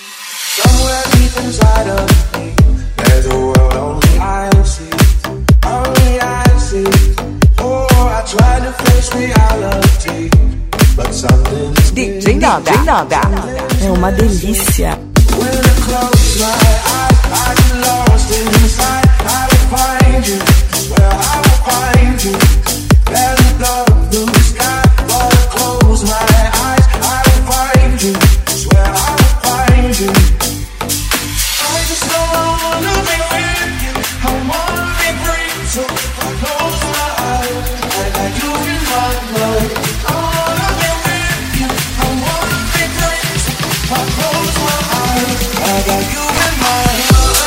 Somewhere deep inside of me, there's a world only I see. Only I see. Oh, I try to face reality, but something's DJ Nanda. É uma delícia. When I close my eyes, I get lost inside. I will find you, swear I will find you. There's a dark blue sky, but I close my eyes, I will find you, swear I will find you. I just know I wanna be with you, I wanna be free. So if I close my eyes, I got you in my mind. I wanna be with you, I wanna be free. So if I close my eyes, I got you in my mind.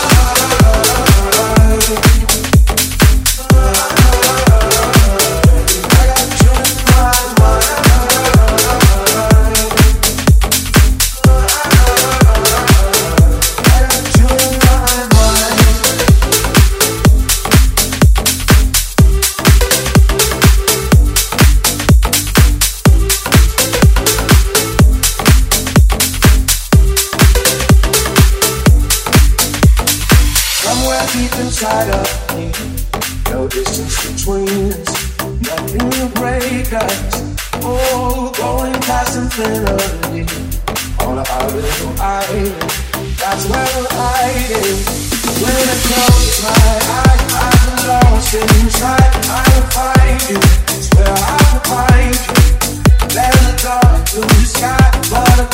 Inside of me, no distance between us, nothing to break us. Oh, going past infinity on our little island. That's where we're hiding. When I close my eyes, I'm lost inside. I will find you. It's where I will find you. There's a dark blue sky, but